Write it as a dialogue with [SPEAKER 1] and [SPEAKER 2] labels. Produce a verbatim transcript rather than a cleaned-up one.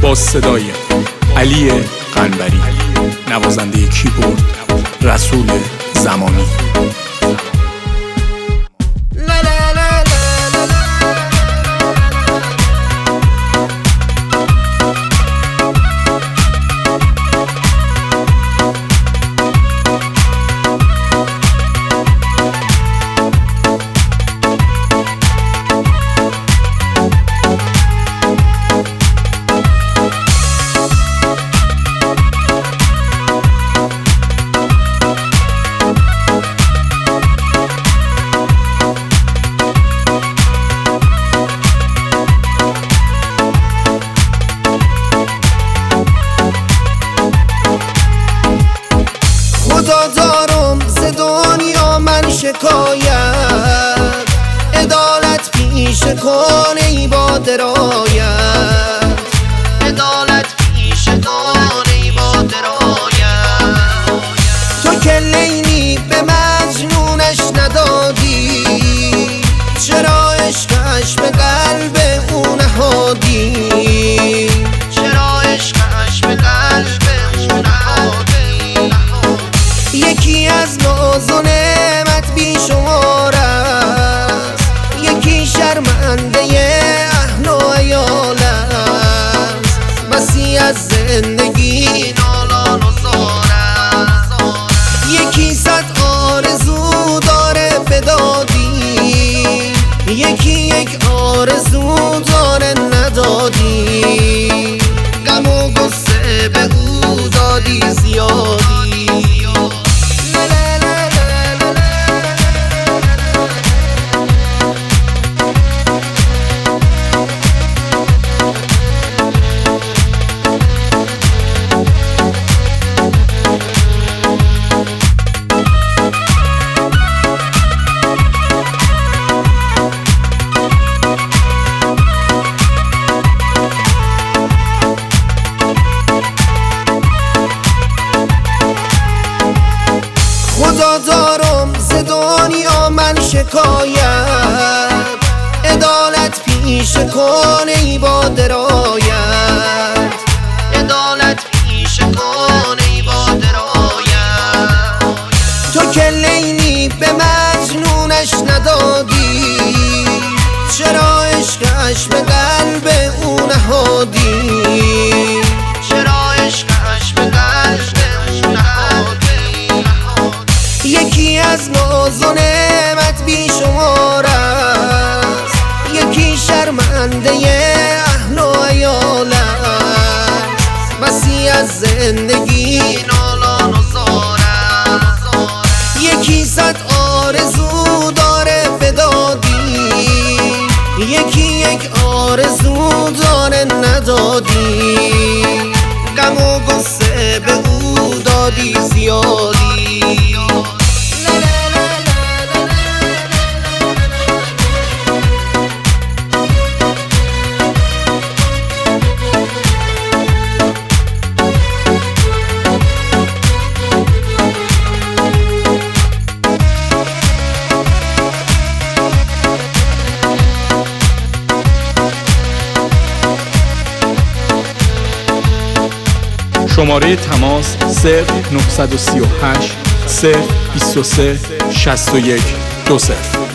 [SPEAKER 1] با صدای علی قنبری، نوازنده کیبورد رسول زمانی.
[SPEAKER 2] خدا دارم ز دنیا من شکایت، عدالت پیش کن ای با درایت، عدالت پیش کن ای با درایت. تو که لیلی به مجنونش ندادی، چرا عشقش به قلب او نهادی، چرا عشقش به قلب او نهادی. یکی از ناز و نعمت بی شمار است، یکی شرمنده اهل و عیال است، بسی از زندگی نالان و زار است. یکی صد آرزو داره بدادی، یکی یک آرزو داره ندادی، غم و غصه به او دادی زیادی. خدا دارم ز دنیا من شکایت، عدالت پیش کن ای با درایت، عدالت پیش کن ای با درایت. تو که لیلی به مجنونش ندادی، چرا عشقش به قلب او نهادی، چرا عشقش به قلب او نهادی. یکی از ناز و نعمت بی شمار است، یکی شرمنده اهل و عیال است، بسی از زندگی نالان و زار است. یکی صد آرزو داره بدادی، یکی یک آرزو داره ندادی، غم و غصه به او دادی زیادی.
[SPEAKER 1] شماره تماس صفر نه سه هشت صفر دو سه شصت و یک دو صفر.